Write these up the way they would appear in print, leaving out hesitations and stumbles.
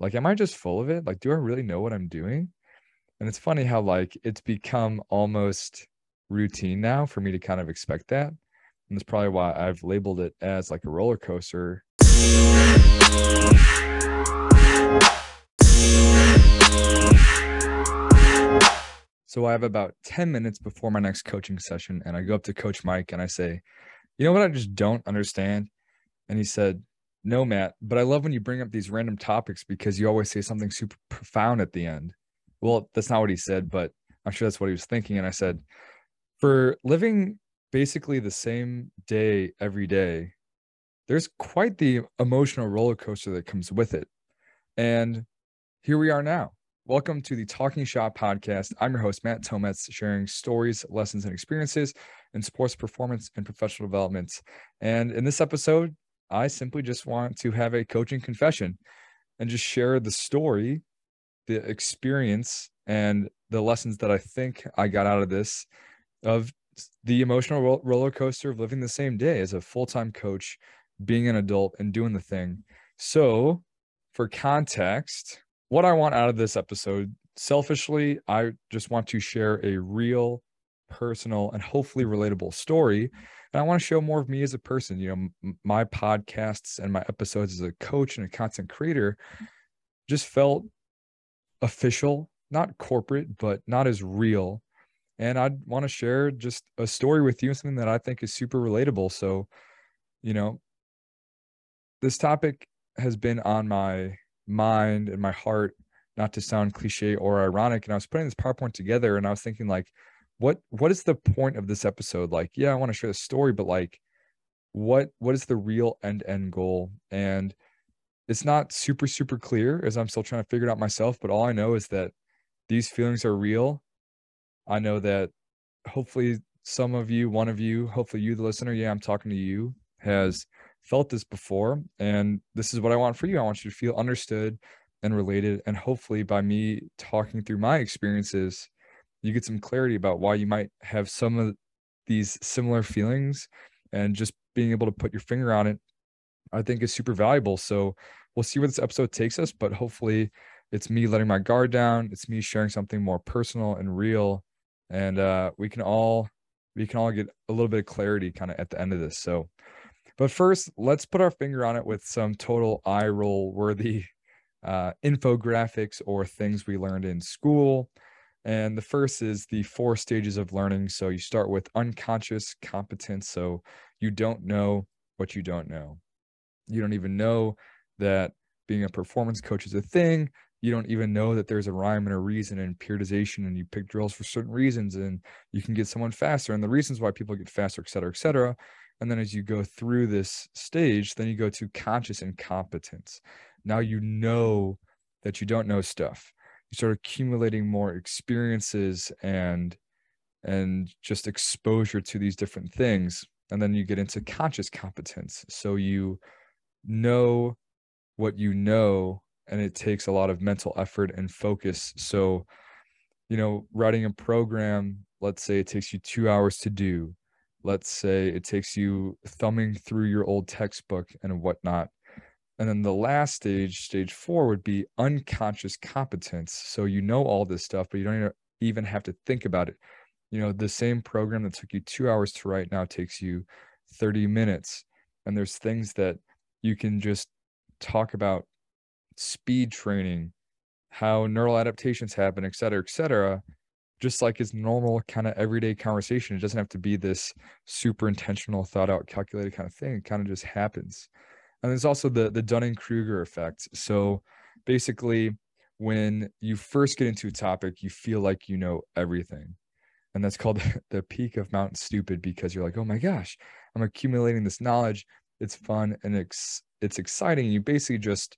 Like, am I just full of it? Like, do I really know what I'm doing? And it's funny how like it's become almost routine now for me to kind of expect that. And that's probably why I've labeled it as like a roller coaster. So I have about 10 minutes before my next coaching session, and I go up to Coach Mike and I say, you know what I just don't understand? And he said, no, Matt, but I love when you bring up these random topics because you always say something super profound at the end. Well, that's not what he said, but I'm sure that's what he was thinking. And I said, for living basically the same day every day, there's quite the emotional roller coaster that comes with it. And here we are now. Welcome to the Talking Shop podcast. I'm your host, Matt Tometz, sharing stories, lessons, and experiences in sports performance and professional development. And in this episode, I simply just want to have a coaching confession and just share the story, the experience, and the lessons that I think I got out of this, of the emotional roller coaster of living the same day as a full-time coach, being an adult, and doing the thing. So, for context, what I want out of this episode, selfishly, I just want to share a real, personal, and hopefully relatable story. And I want to show more of me as a person. My podcasts and my episodes as a coach and a content creator just felt official, not corporate, but not as real. And I'd want to share just a story with you, something that I think is super relatable. So, you know, this topic has been on my mind and my heart, not to sound cliche or ironic. And I was putting this PowerPoint together and I was thinking, like, what is the point of this episode? Like, yeah, I want to share the story, but like, what is the real end goal? And it's not super clear, as I'm still trying to figure it out myself, but all I know is that these feelings are real. I know that hopefully some of you, one of you, hopefully you, the listener, yeah, I'm talking to you, has felt this before. And this is what I want for you. I want you to feel understood and related. And hopefully by me talking through my experiences, you get some clarity about why you might have some of these similar feelings, and just being able to put your finger on it, I think, is super valuable. So we'll see where this episode takes us, but hopefully it's me letting my guard down. It's me sharing something more personal and real. And we can all get a little bit of clarity kind of at the end of this. So, but first, let's put our finger on it with some total eye roll worthy infographics or things we learned in school. And the first is the 4 stages of learning. So you start with unconscious competence. So you don't know what you don't know. You don't even know that being a performance coach is a thing. You don't even know that there's a rhyme and a reason in periodization, and you pick drills for certain reasons, and you can get someone faster, and the reasons why people get faster, et cetera, et cetera. And then as you go through this stage, then you go to conscious incompetence. Now you know that you don't know stuff. You start accumulating more experiences and just exposure to these different things. And then you get into conscious competence. So you know what you know, and it takes a lot of mental effort and focus. So, writing a program, let's say it takes you 2 hours to do. Let's say it takes you thumbing through your old textbook and whatnot. And then the last stage 4, would be unconscious competence. So you know all this stuff, but you don't even have to think about it. The same program that took you 2 hours to write now takes you 30 minutes. And there's things that you can just talk about: speed training, how neural adaptations happen, et cetera, just like it's normal kind of everyday conversation. It doesn't have to be this super intentional, thought out, calculated kind of thing. It kind of just happens. And there's also the Dunning-Kruger effect. So basically, when you first get into a topic, you feel like you know everything. And that's called the peak of Mount Stupid, because you're like, oh my gosh, I'm accumulating this knowledge. It's fun and it's exciting. You basically just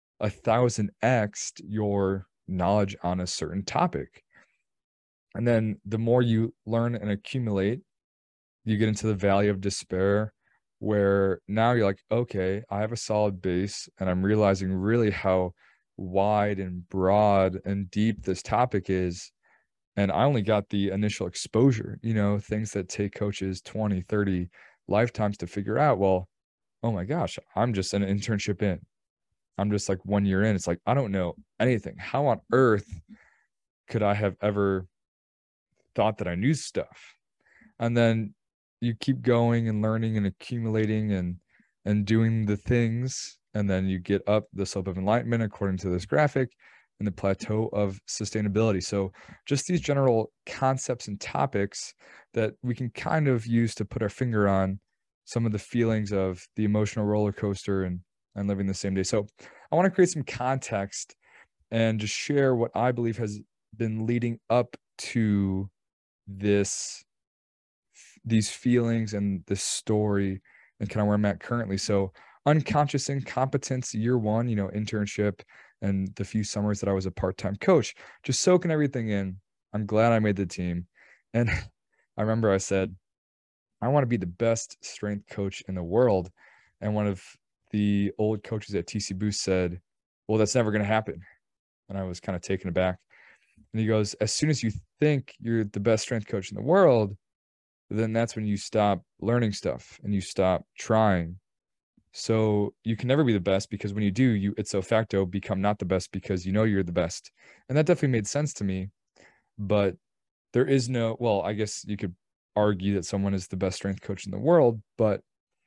1,000x'd your knowledge on a certain topic. And then the more you learn and accumulate, you get into the valley of despair, where now you're like, okay, I have a solid base, and I'm realizing really how wide and broad and deep this topic is. And I only got the initial exposure, things that take coaches 20, 30 lifetimes to figure out. Well, oh my gosh, I'm just an internship in. I'm just like 1 year in. It's like, I don't know anything. How on earth could I have ever thought that I knew stuff? And then you keep going and learning and accumulating and doing the things, and then you get up the slope of enlightenment according to this graphic and the plateau of sustainability. So just these general concepts and topics that we can kind of use to put our finger on some of the feelings of the emotional roller coaster and living the same day. So I want to create some context and just share what I believe has been leading up to this these feelings and this story and kind of where I'm at currently. So unconscious incompetence year one, internship and the few summers that I was a part-time coach, just soaking everything in. I'm glad I made the team. And I remember I said, I want to be the best strength coach in the world. And one of the old coaches at TC Boost said, well, that's never going to happen. And I was kind of taken aback. And he goes, as soon as you think you're the best strength coach in the world, then that's when you stop learning stuff and you stop trying. So you can never be the best, because when you do, you ipso facto become not the best because you know you're the best. And that definitely made sense to me. But there is no, well, I guess you could argue that someone is the best strength coach in the world, but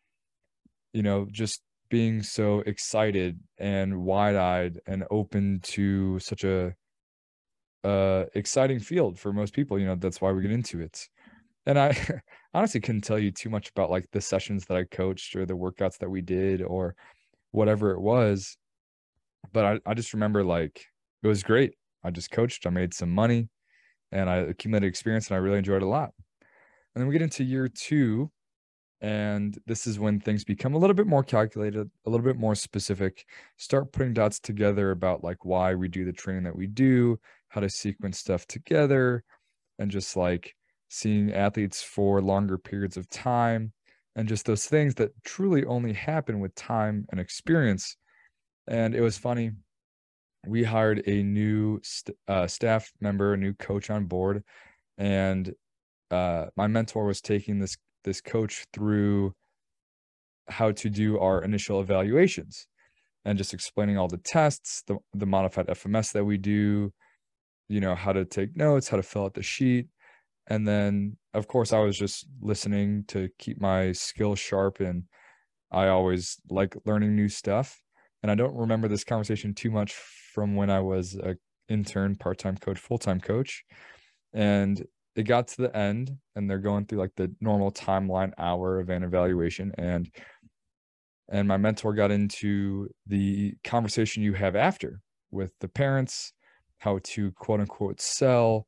just being so excited and wide-eyed and open to such a exciting field for most people, that's why we get into it. And I honestly couldn't tell you too much about like the sessions that I coached or the workouts that we did or whatever it was. But I just remember like it was great. I just coached, I made some money, and I accumulated experience, and I really enjoyed it a lot. And then we get into year two, and this is when things become a little bit more calculated, a little bit more specific, start putting dots together about like why we do the training that we do, how to sequence stuff together, and just like seeing athletes for longer periods of time, and just those things that truly only happen with time and experience. And it was funny. We hired a new staff member, a new coach on board, and my mentor was taking this coach through how to do our initial evaluations and just explaining all the tests, the modified FMS that we do, how to take notes, how to fill out the sheet. And then, of course, I was just listening to keep my skills sharp. And I always like learning new stuff. And I don't remember this conversation too much from when I was an intern, part-time coach, full-time coach. And it got to the end, and they're going through like the normal timeline hour of an evaluation. And my mentor got into the conversation you have after with the parents, how to quote unquote sell,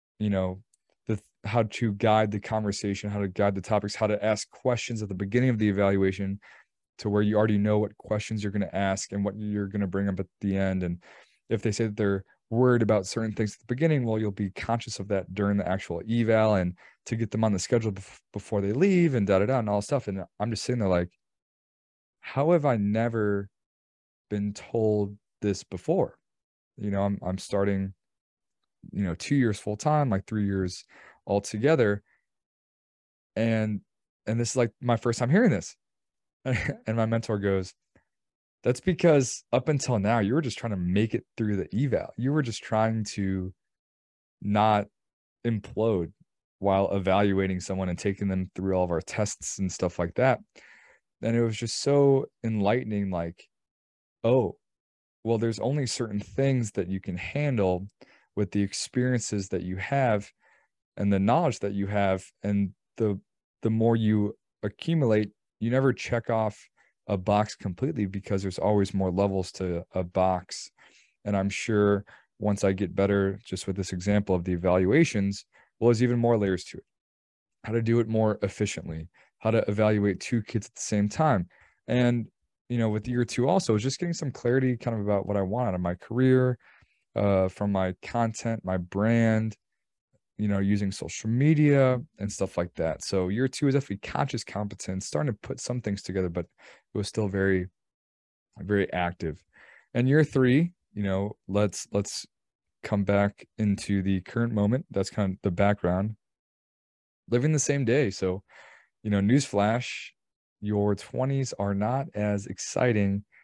how to guide the conversation, how to guide the topics, how to ask questions at the beginning of the evaluation to where you already know what questions you're going to ask and what you're going to bring up at the end. And if they say that they're worried about certain things at the beginning, well, you'll be conscious of that during the actual eval and to get them on the schedule before they leave and da-da-da and all stuff. And I'm just sitting there like, how have I never been told this before? I'm starting, 2 years full time, like 3 years altogether. And this is like my first time hearing this. And my mentor goes, that's because up until now, you were just trying to make it through the eval. You were just trying to not implode while evaluating someone and taking them through all of our tests and stuff like that. And it was just so enlightening, like, oh, well, there's only certain things that you can handle with the experiences that you have and the knowledge that you have. And the more you accumulate, you never check off a box completely because there's always more levels to a box. And I'm sure once I get better, just with this example of the evaluations, well, there's even more layers to it. How to do it more efficiently, how to evaluate two kids at the same time. And, with year two also, just getting some clarity kind of about what I want out of my career, from my content, my brand, using social media and stuff like that. So year two is definitely conscious competence, starting to put some things together, but it was still very, very active. And year three, let's come back into the current moment. That's kind of the background. Living the same day. So, newsflash, your 20s are not as exciting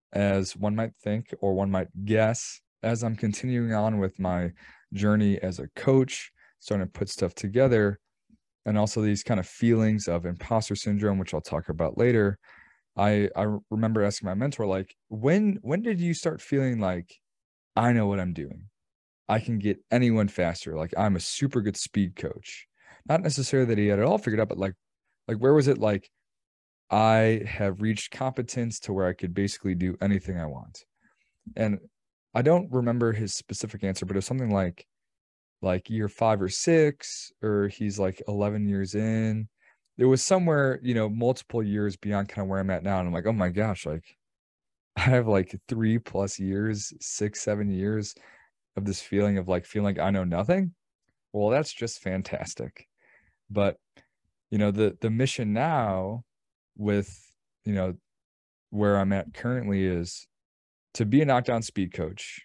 as one might think or one might guess, as I'm continuing on with my journey as a coach, starting to put stuff together, and also these kind of feelings of imposter syndrome, which I'll talk about later. I remember asking my mentor, like, when did you start feeling like I know what I'm doing? I can get anyone faster. Like I'm a super good speed coach. Not necessarily that he had it all figured out, but like where was it like I have reached competence to where I could basically do anything I want? And I don't remember his specific answer, but it was something like year 5 or 6, or he's like 11 years in. It was somewhere, multiple years beyond kind of where I'm at now. And I'm like, oh my gosh, like I have like 3+ years, 6, 7 years of this feeling of like feeling like I know nothing. Well, that's just fantastic. But the mission now with you know where I'm at currently is to be a knockdown speed coach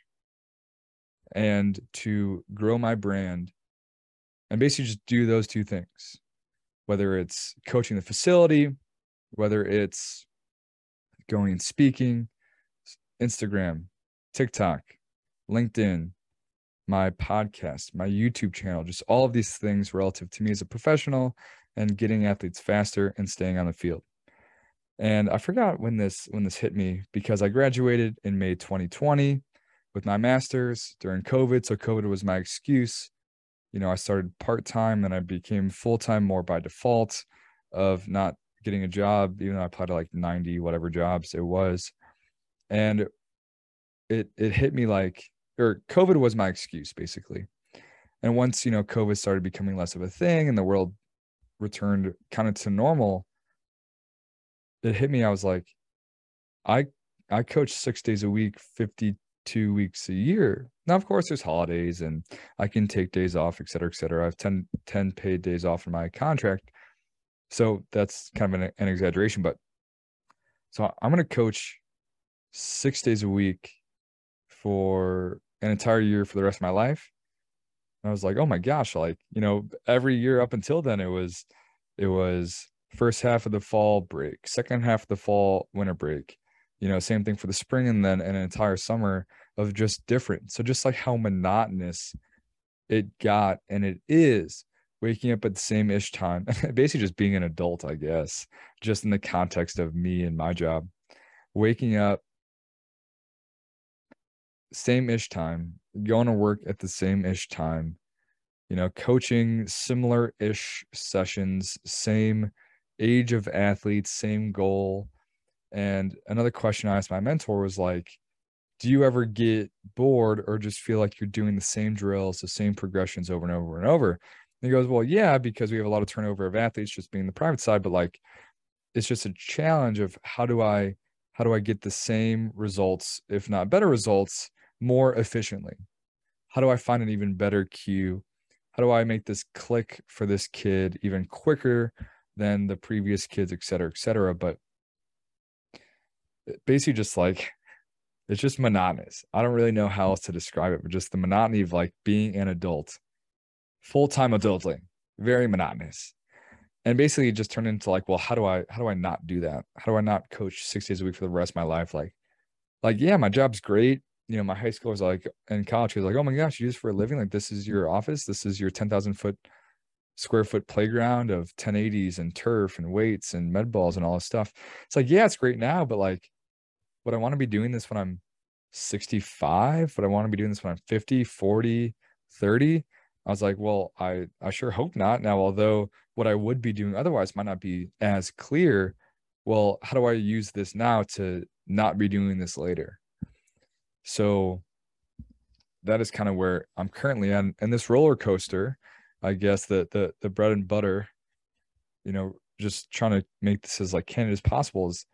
and to grow my brand and basically just do those two things, whether it's coaching the facility, whether it's going and speaking, Instagram, TikTok, LinkedIn, my podcast, my YouTube channel, just all of these things relative to me as a professional and getting athletes faster and staying on the field. And I forgot when this hit me because I graduated in May 2020 with my master's during COVID. So COVID was my excuse. I started part-time and I became full-time more by default of not getting a job, even though I applied to like 90 whatever jobs it was. And it hit me like, or COVID was my excuse basically. And once, COVID started becoming less of a thing and the world returned kind of to normal, it hit me. I was like, I coach 6 days a week, 52 weeks a year. Now, of course, there's holidays and I can take days off, et cetera, et cetera. I have 10 paid days off in my contract. So that's kind of an exaggeration. But so I'm going to coach 6 days a week for an entire year for the rest of my life. And I was like, oh my gosh, like, every year up until then, it was first half of the fall break, second half of the fall winter break, same thing for the spring, and then an entire summer of just different. So just like how monotonous it got, and it is waking up at the same ish time, basically just being an adult, I guess, just in the context of me and my job, waking up same ish time, going to work at the same ish time, coaching similar ish sessions, same age of athletes, same goal. And another question I asked my mentor was like, do you ever get bored or just feel like you're doing the same drills, the same progressions over and over and over? And he goes, well, yeah, because we have a lot of turnover of athletes just being the private side, but like it's just a challenge of how do I get the same results, if not better results, more efficiently? How do I find an even better cue? How do I make this click for this kid even quicker than the previous kids, et cetera, et cetera? But basically just like, it's just monotonous. I don't really know how else to describe it, but just the monotony of like being an adult, full-time adulting, very monotonous. And basically it just turned into like, well, how do I not do that? How do I not coach 6 days a week for the rest of my life? Like, yeah, my job's great. My high school was like, in college, he was like, oh my gosh, you do this for a living? Like, this is your office. This is your 10,000 square foot playground of 1080s and turf and weights and med balls and all this stuff. It's like, yeah, it's great now, but like, would I want to be doing this when I'm 65? Would I want to be doing this when I'm 50, 40, 30? I was like, well, I sure hope not. Now, although what I would be doing otherwise might not be as clear, well, how do I use this now to not be doing this later? So that is kind of where I'm currently at. And this roller coaster, I guess the bread and butter, just trying to make this as like candid as possible, is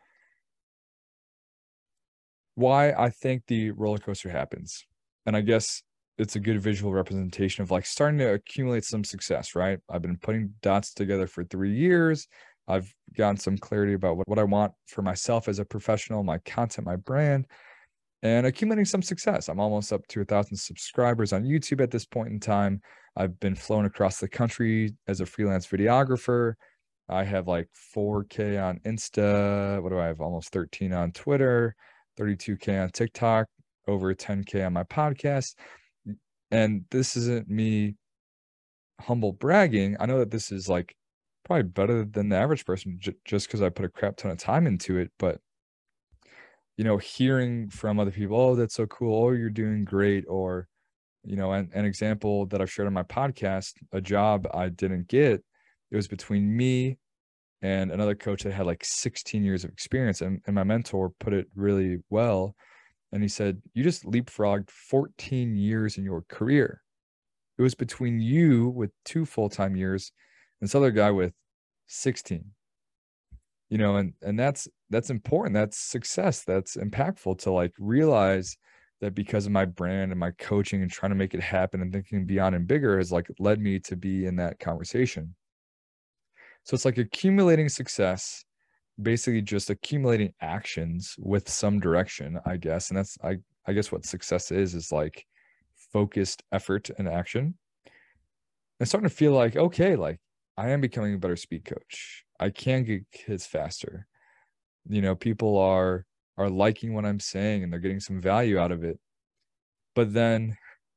why I think the roller coaster happens. And I guess it's a good visual representation of like starting to accumulate some success, right? I've been putting dots together for 3 years. I've gotten some clarity about what I want for myself as a professional, my content, my brand, and accumulating some success. I'm almost up to 1,000 subscribers on YouTube at this point in time. I've been flown across the country as a freelance videographer. I have like 4K on Insta. What do I have? Almost 13 on Twitter, 32K on TikTok, over 10K on my podcast. And this isn't me humble bragging. I know that this is like probably better than the average person just because I put a crap ton of time into it. But, hearing from other people, oh, that's so cool. Oh, you're doing great. Or, an example that I've shared on my podcast, a job I didn't get, it was between me and another coach that had like 16 years of experience. And my mentor put it really well. And he said, you just leapfrogged 14 years in your career. It was between you with 2 full-time years and this other guy with 16. And that's important. That's success. That's impactful to like realize that because of my brand and my coaching and trying to make it happen and thinking beyond and bigger has like led me to be in that conversation. So it's like accumulating success, basically just accumulating actions with some direction, I guess. And that's I guess what success is like focused effort and action. I'm starting to feel like, okay, like I am becoming a better speed coach. I can get kids faster. People are liking what I'm saying and they're getting some value out of it. But then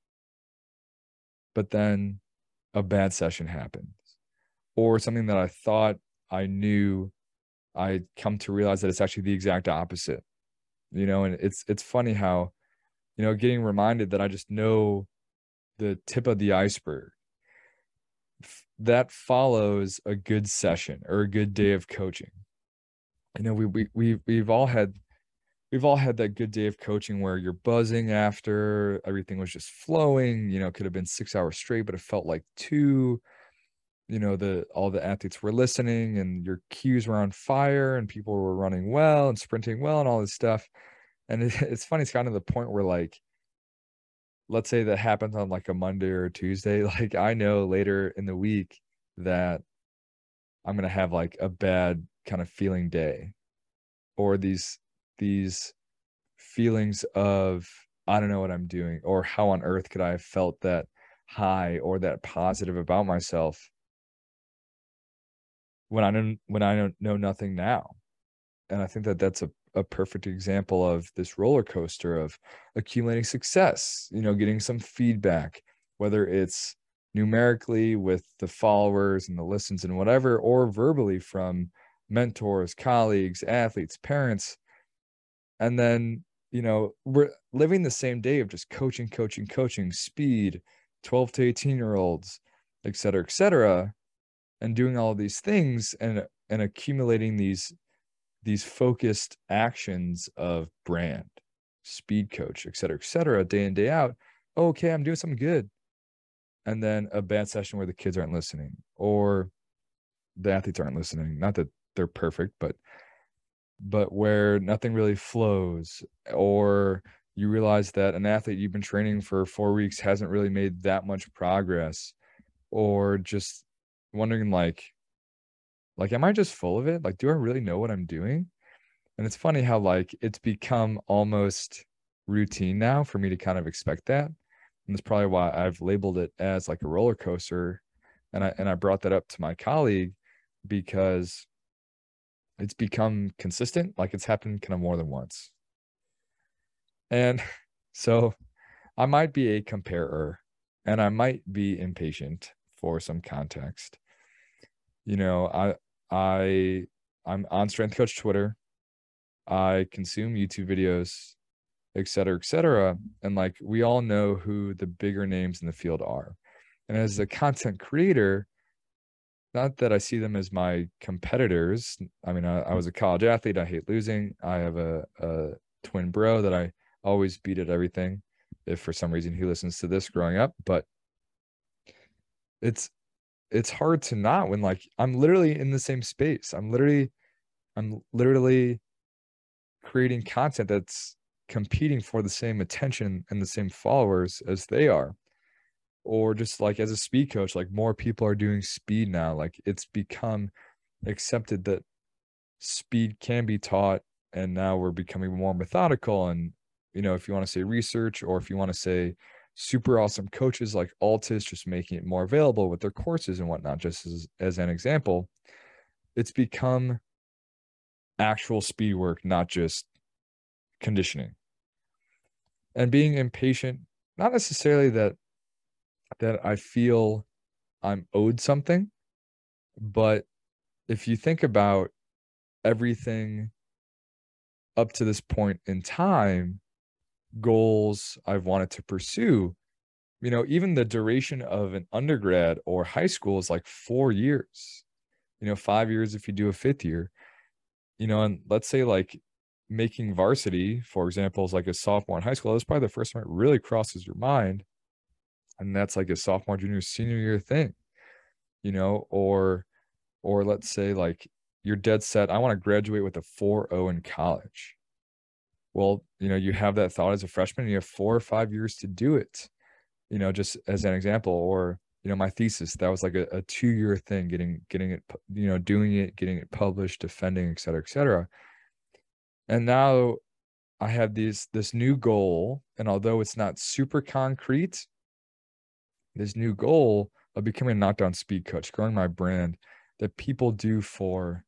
a bad session happens. Or something that I thought I knew, I come to realize that it's actually the exact opposite. And it's funny how, getting reminded that I just know the tip of the iceberg that follows a good session or a good day of coaching. We've all had that good day of coaching where you're buzzing after, everything was just flowing, could have been 6 hours straight, but it felt like 2. All the athletes were listening and your cues were on fire and people were running well and sprinting well and all this stuff. And it's funny, it's kind of the point where like, let's say that happens on like a Monday or a Tuesday, like I know later in the week that I'm going to have like a bad kind of feeling day, or these feelings of, I don't know what I'm doing, or how on earth could I have felt that high or that positive about myself when I don't know nothing now. And I think that that's a perfect example of this roller coaster of accumulating success, getting some feedback, whether it's numerically with the followers and the listens and whatever, or verbally from mentors, colleagues, athletes, parents. And then, we're living the same day of just coaching, speed, 12 to 18-year-olds, et cetera, and doing all of these things and accumulating these focused actions of brand, speed coach, et cetera, day in, day out. Okay, I'm doing something good. And then a bad session where the kids aren't listening or the athletes aren't listening. Not that they're perfect, but where nothing really flows, or you realize that an athlete you've been training for 4 weeks hasn't really made that much progress, or just wondering like, am I just full of it? Like, do I really know what I'm doing? And it's funny how like it's become almost routine now for me to kind of expect that. And that's probably why I've labeled it as like a roller coaster. And I brought that up to my colleague because it's become consistent. Like it's happened kind of more than once. And so I might be a comparer and I might be impatient for some context. I'm on Strength Coach Twitter. I consume YouTube videos, et cetera. And like, we all know who the bigger names in the field are. And as a content creator, not that I see them as my competitors. I mean, I was a college athlete. I hate losing. I have a twin bro that I always beat at everything, if for some reason he listens to this growing up. But it's hard to not, when like I'm literally in the same space. I'm literally creating content that's competing for the same attention and the same followers as they are. Or just like as a speed coach, like more people are doing speed now. Like it's become accepted that speed can be taught, and now we're becoming more methodical. And if you want to say research, or if you want to say super awesome coaches like Altis just making it more available with their courses and whatnot, just as an example, it's become actual speed work, not just conditioning. And being impatient, not necessarily that I feel I'm owed something, but if you think about everything up to this point in time, goals I've wanted to pursue, even the duration of an undergrad or high school is like 4 years, 5 years if you do a fifth year, and let's say like making varsity, for example, is like a sophomore in high school. That's probably the first time it really crosses your mind. And that's like a sophomore, junior, senior year thing, or let's say like you're dead set, I want to graduate with a 4.0 in college. Well, you have that thought as a freshman and you have 4 or 5 years to do it, just as an example. Or, my thesis, that was like a 2-year thing, getting it, doing it, getting it published, defending, et cetera, et cetera. And now I have this new goal. And although it's not super concrete, this new goal of becoming a knockdown speed coach, growing my brand that people do for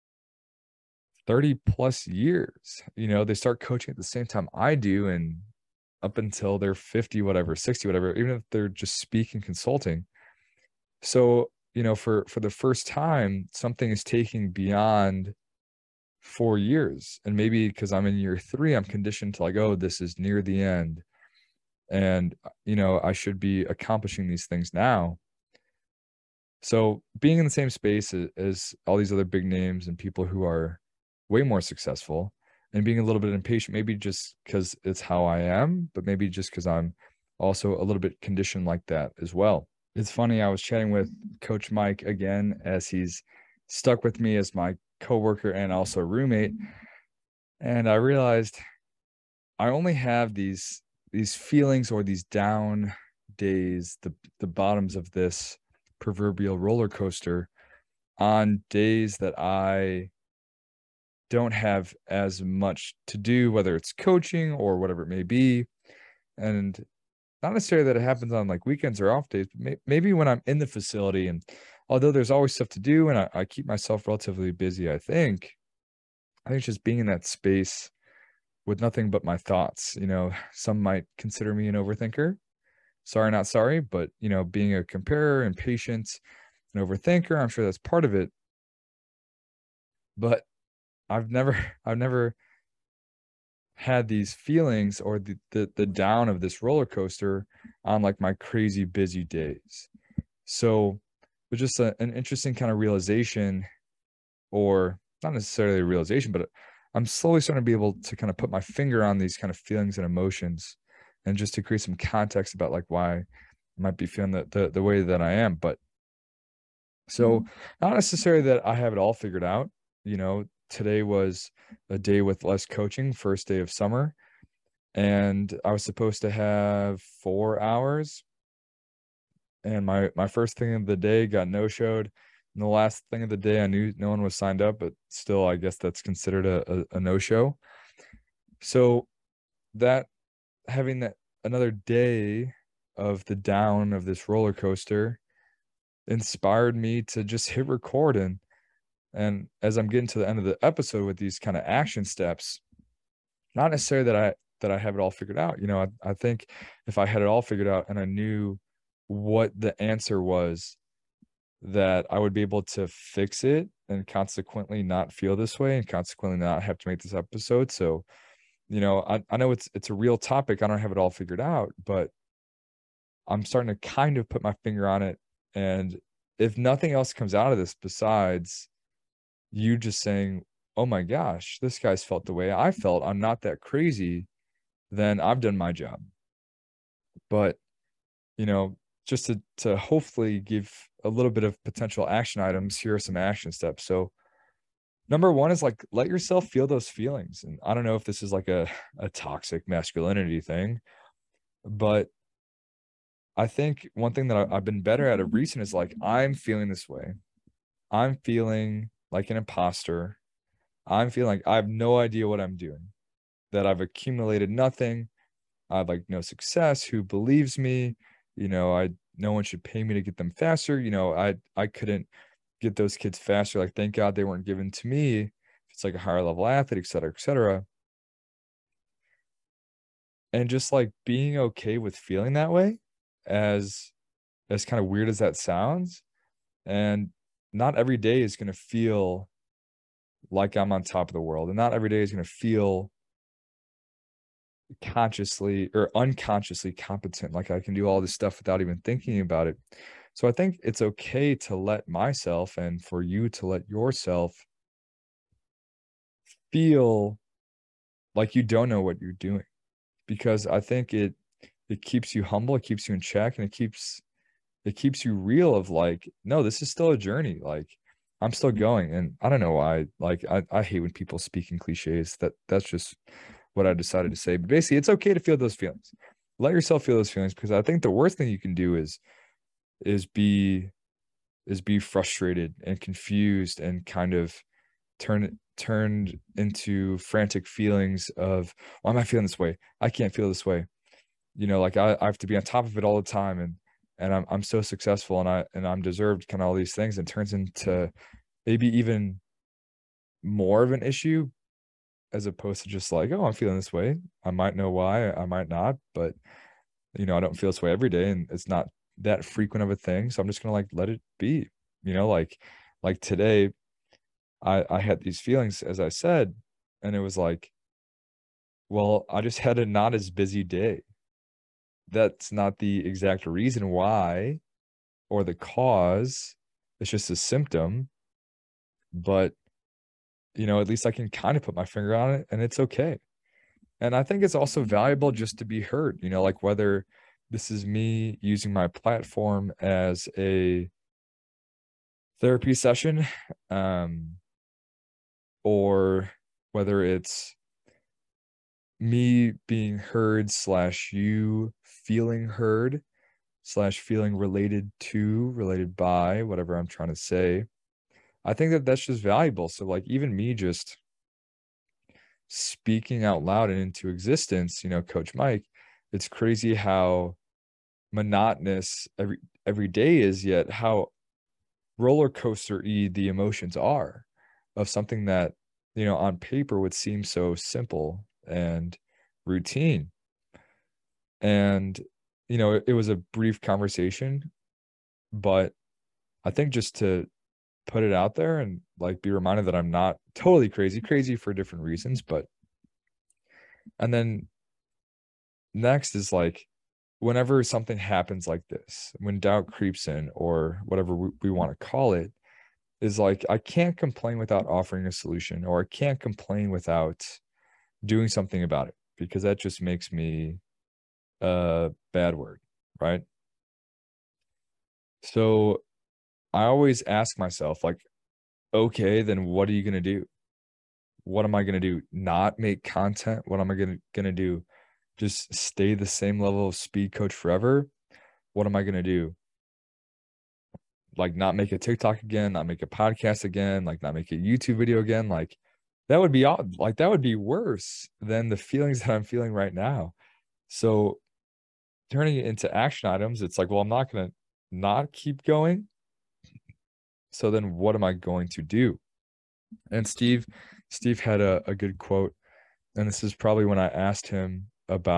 30 plus years. They start coaching at the same time I do, and up until they're 50, whatever, 60, whatever, even if they're just speaking, consulting. So, for the first time, something is taking beyond 4 years. And maybe because I'm in year 3, I'm conditioned to like, oh, this is near the end. And, I should be accomplishing these things now. So being in the same space as all these other big names and people who are way more successful, and being a little bit impatient, maybe just because it's how I am, but maybe just because I'm also a little bit conditioned like that as well. It's funny, I was chatting with Coach Mike again, as he's stuck with me as my coworker and also roommate. And I realized I only have these feelings or these down days, the bottoms of this proverbial roller coaster, on days that I don't have as much to do, whether it's coaching or whatever it may be. And not necessarily that it happens on like weekends or off days, but maybe when I'm in the facility. And although there's always stuff to do and I keep myself relatively busy, I think just being in that space with nothing but my thoughts. Some might consider me an overthinker. Sorry, not sorry, but being a comparer, impatient, an overthinker, I'm sure that's part of it. But I've never had these feelings or the down of this roller coaster on like my crazy busy days. So it was just an interesting kind of realization, or not necessarily a realization, but I'm slowly starting to be able to kind of put my finger on these kind of feelings and emotions, and just to create some context about like why I might be feeling the way that I am. But so not necessarily that I have it all figured out. Today was a day with less coaching, first day of summer, and I was supposed to have 4 hours. And my first thing of the day got no-showed. And the last thing of the day, I knew no one was signed up, but still, I guess that's considered a no-show. So that having that another day of the down of this roller coaster inspired me to just hit record. And as I'm getting to the end of the episode with these kind of action steps, not necessarily that I have it all figured out. I think if I had it all figured out and I knew what the answer was, that I would be able to fix it and consequently not feel this way and consequently not have to make this episode. So, I know it's a real topic. I don't have it all figured out, but I'm starting to kind of put my finger on it. And if nothing else comes out of this besides you just saying, oh my gosh, this guy's felt the way I felt, I'm not that crazy, then I've done my job. But, just to hopefully give a little bit of potential action items, here are some action steps. So number one is like, let yourself feel those feelings. And I don't know if this is like a toxic masculinity thing, but I think one thing that I've been better at of recent is like, I'm feeling this way. I'm feeling like an imposter. I'm feeling like I have no idea what I'm doing, that I've accumulated nothing. I have like no success. Who believes me? No one should pay me to get them faster. I couldn't get those kids faster. Like, thank God they weren't given to me. It's like a higher level athlete, et cetera, et cetera. and just like being okay with feeling that way, as kind of weird as that sounds. And not every day is going to feel like I'm on top of the world, and not every day is going to feel consciously or unconsciously competent, like I can do all this stuff without even thinking about it. So I think it's okay to let myself, and for you to let yourself, feel like you don't know what you're doing, because I think it keeps you humble, it keeps you in check, and it keeps you real of like, no, this is still a journey. Like I'm still going. And I don't know why, like I hate when people speak in cliches. That's just what I decided to say. But basically, it's okay to feel those feelings. Let yourself feel those feelings, because I think the worst thing you can do is be be frustrated and confused and kind of turned into frantic feelings of, why am I feeling this way? I can't feel this way. Like I have to be on top of it all the time, and I'm so successful, and I'm deserved, kind of all these things, and turns into maybe even more of an issue, as opposed to just like, oh, I'm feeling this way. I might know why, I might not, but I don't feel this way every day, and it's not that frequent of a thing. So I'm just gonna like let it be. Like today, I had these feelings, as I said, and it was like, well, I just had a not as busy day. That's not the exact reason why or the cause. It's just a symptom, but at least I can kind of put my finger on it, and it's okay. And I think it's also valuable just to be heard, like whether this is me using my platform as a therapy session, um, or whether it's me being heard slash you feeling heard slash feeling related to, related by, whatever I'm trying to say. I think that that's just valuable. So like even me just speaking out loud and into existence, Coach Mike, it's crazy how monotonous every day is, yet how roller coaster-y the emotions are of something that, on paper would seem so simple and routine. And, it was a brief conversation, but I think just to put it out there and like be reminded that I'm not totally crazy for different reasons. But and then next is like, whenever something happens like this, when doubt creeps in, or whatever we want to call it, is like, I can't complain without offering a solution, or I can't complain without doing something about it, because that just makes me a bad word, right? So I always ask myself, like, okay, then what are you going to do? What am I going to do? Not make content? What am I going to do? Just stay the same level of speed coach forever? What am I going to do? Like not make a TikTok again, not make a podcast again, like not make a YouTube video again? Like that would be odd. Like that would be worse than the feelings that I'm feeling right now. So turning it into action items, it's like, well, I'm not going to not keep going. So then what am I going to do? And Steve had a good quote, and this is probably when I asked him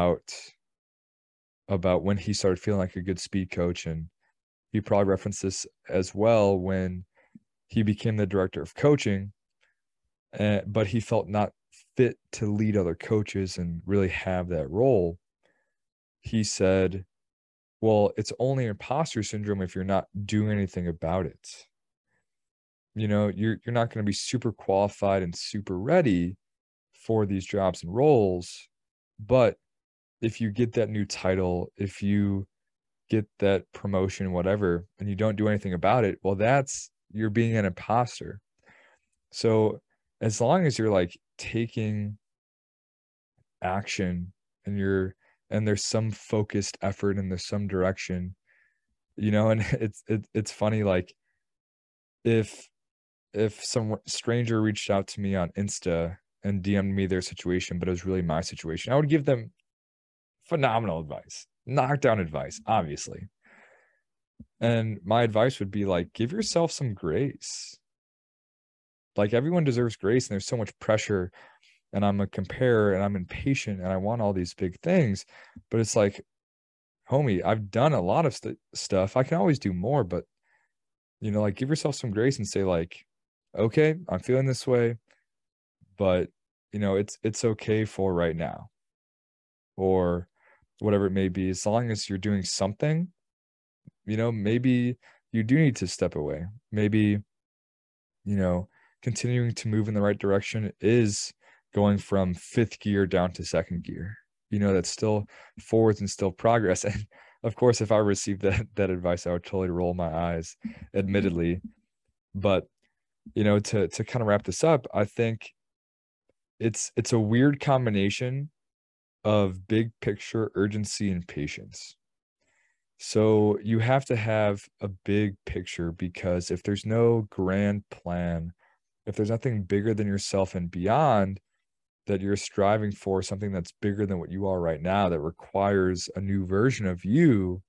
about when he started feeling like a good speed coach, and he probably referenced this as well when he became the director of coaching, but he felt not fit to lead other coaches and really have that role. He said, well, it's only imposter syndrome if you're not doing anything about it. You're not going to be super qualified and super ready for these jobs and roles, but if you get that new title, if you get that promotion, whatever, and you don't do anything about it, well, that's you're being an imposter. So as long as you're like taking action, and there's some focused effort, and there's some direction, and it's funny, like if some stranger reached out to me on Insta and DM'd me their situation, but it was really my situation, I would give them phenomenal advice, knockdown advice, obviously. And my advice would be like, give yourself some grace. Like everyone deserves grace, and there's so much pressure and I'm a comparer and I'm impatient and I want all these big things. But it's like, homie, I've done a lot of stuff. I can always do more, but like give yourself some grace and say like, okay, I'm feeling this way, but it's okay for right now, or whatever it may be. As long as you're doing something, maybe you do need to step away. Maybe, you know, continuing to move in the right direction is going from fifth gear down to second gear. That's still forwards and still progress. And of course, if I received that advice, I would totally roll my eyes, admittedly. But to kind of wrap this up, I think it's a weird combination of big picture urgency and patience. So you have to have a big picture, because if there's no grand plan, if there's nothing bigger than yourself and beyond that you're striving for, something that's bigger than what you are right now, that requires a new version of you,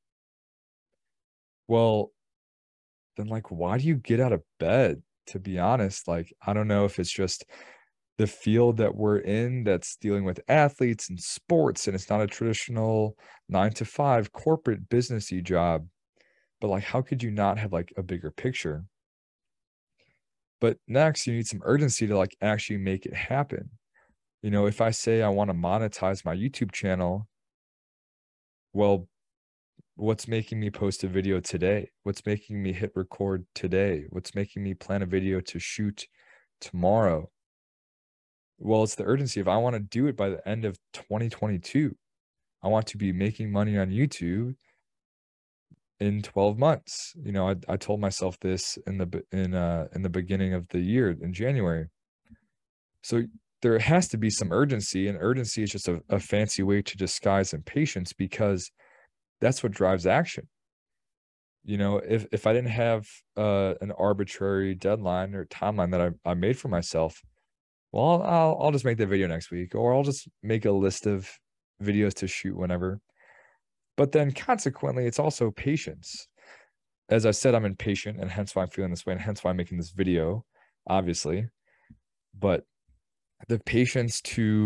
well, then like, why do you get out of bed? To be honest, like, I don't know if it's just the field that we're in that's dealing with athletes and sports, and it's not a traditional 9 to 5 corporate businessy job. But like, how could you not have like a bigger picture? But next, you need some urgency to like actually make it happen. If I say I want to monetize my YouTube channel, well, what's making me post a video today? What's making me hit record today? What's making me plan a video to shoot tomorrow? Well, it's the urgency. If I want to do it by the end of 2022, I want to be making money on YouTube in 12 months. I told myself this in the beginning of the year in January. So there has to be some urgency, and urgency is just a fancy way to disguise impatience, because that's what drives action. If I didn't have an arbitrary deadline or timeline that I made for myself, well, I'll just make the video next week, or I'll just make a list of videos to shoot whenever. But then consequently, it's also patience. As I said, I'm impatient, and hence why I'm feeling this way, and hence why I'm making this video, obviously. But the patience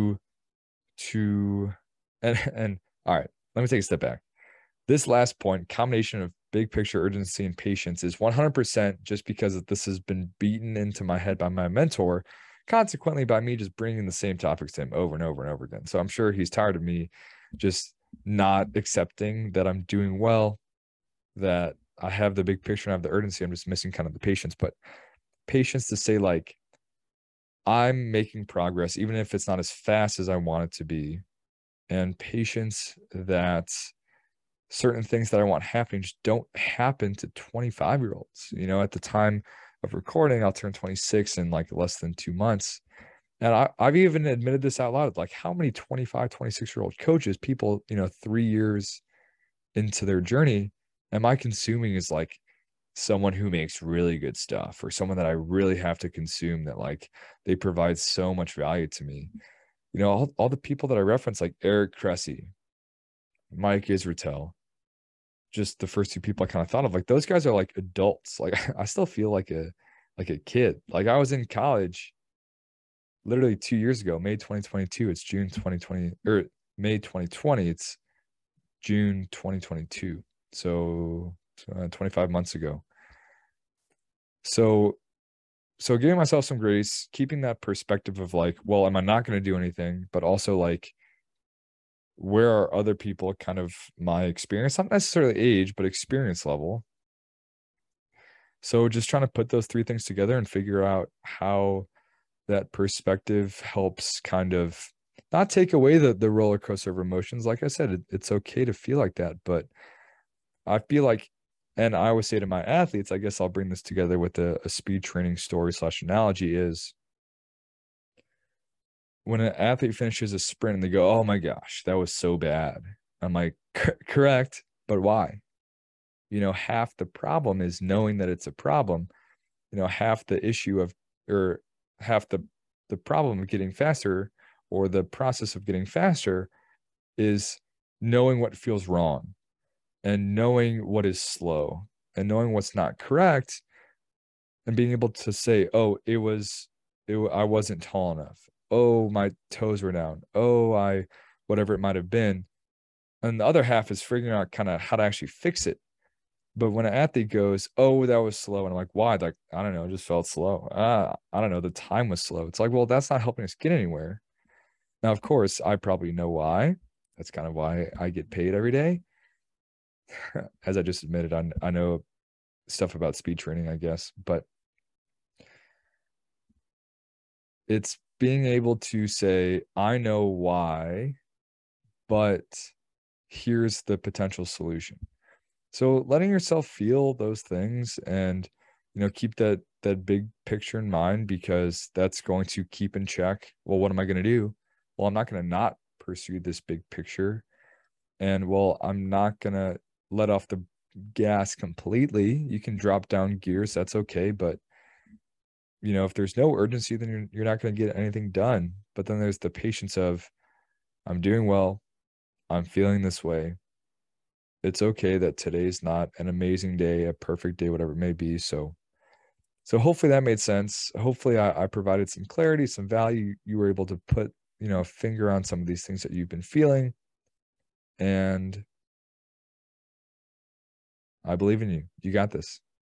to and all right, let me take a step back. This last point, combination of big picture urgency and patience, is 100% just because this has been beaten into my head by my mentor, consequently by me just bringing the same topics to him over and over and over again. So I'm sure he's tired of me just not accepting that I'm doing well, that I have the big picture and I have the urgency. I'm just missing kind of the patience. But patience to say like, I'm making progress, even if it's not as fast as I want it to be. And patience that certain things that I want happening just don't happen to 25-year-olds. At the time of recording, I'll turn 26 in like less than 2 months. And I've even admitted this out loud. Like, how many 25, 26-year-old coaches, people, 3 years into their journey, am I consuming as like someone who makes really good stuff, or someone that I really have to consume, that like they provide so much value to me? All the people that I reference, like Eric Cressy, Mike Israetel, just the first two people I kind of thought of, like those guys are like adults. Like I still feel like a kid. Like I was in college literally 2 years ago, May 2022. It's June 2020, or May 2020. It's June 2022. So 25 months ago. So giving myself some grace, keeping that perspective of like, well, am I not going to do anything? But also like, where are other people kind of my experience, not necessarily age, but experience level. So just trying to put those three things together and figure out how that perspective helps kind of not take away the roller coaster of emotions. Like I said, it's okay to feel like that, but I feel like, and I always say to my athletes, I guess I'll bring this together with a speed training story / analogy, is when an athlete finishes a sprint and they go, oh my gosh, that was so bad. I'm like, correct, but why? Half the problem is knowing that it's a problem. Half the issue of, or half the problem of getting faster, or the process of getting faster, is knowing what feels wrong, and knowing what is slow, and knowing what's not correct, and being able to say, oh, I wasn't tall enough. oh, my toes were down. Oh, whatever it might have been. And the other half is figuring out kind of how to actually fix it. But when an athlete goes, oh, that was slow, and I'm like, why? Like, I don't know, it just felt slow. I don't know, the time was slow. It's like, well, that's not helping us get anywhere. Now, of course, I probably know why. That's kind of why I get paid every day. As I just admitted, I know stuff about speed training, I guess, but it's being able to say, I know why, but here's the potential solution. So letting yourself feel those things and keep that big picture in mind, because that's going to keep in check, well, what am I going to do? Well, I'm not going to not pursue this big picture. And well, I'm not going to let off the gas completely. You can drop down gears, that's okay, but if there's no urgency, then you're not going to get anything done. But then there's the patience of, I'm doing well, I'm feeling this way. It's okay that today's not an amazing day, a perfect day, whatever it may be. So hopefully that made sense. Hopefully I provided some clarity, some value. You were able to put, a finger on some of these things that you've been feeling. And I believe in you. You got this.